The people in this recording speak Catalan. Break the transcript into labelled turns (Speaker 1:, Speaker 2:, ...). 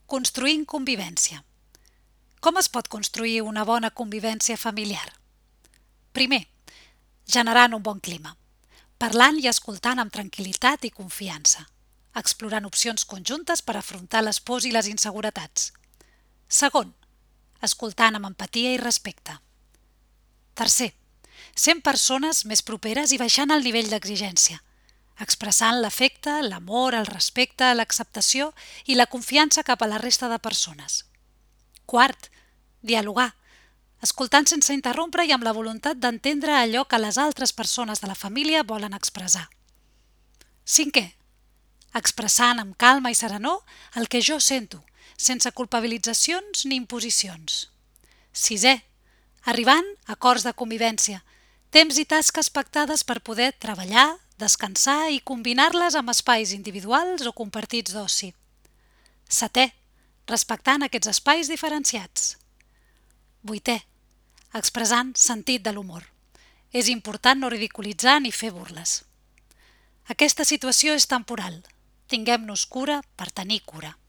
Speaker 1: Construint convivència. Com es pot construir una bona convivència familiar? Primer, generant un bon clima. Parlant i escoltant amb tranquil·litat i confiança. Explorant opcions conjuntes per afrontar les pors i les inseguretats. Segon, escoltant amb empatia i respecte. Tercer, sent persones més properes i baixant el nivell d'exigència, expressant l'afecte, l'amor, el respecte, l'acceptació i la confiança cap a la resta de persones. Quart, dialogar, escoltant sense interrompre i amb la voluntat d'entendre allò que les altres persones de la família volen expressar. Cinquè, expressant amb calma i serenor el que jo sento, sense culpabilitzacions ni imposicions. Sisè, arribant a acords de convivència, temps i tasques pactades per poder treballar, descansar i combinar-les amb espais individuals o compartits d'oci. Setè, respectant aquests espais diferenciats. Vuitè, expressant sentit de l'humor. És important no ridiculitzar ni fer burles. Aquesta situació és temporal. Tinguem-nos cura per tenir cura.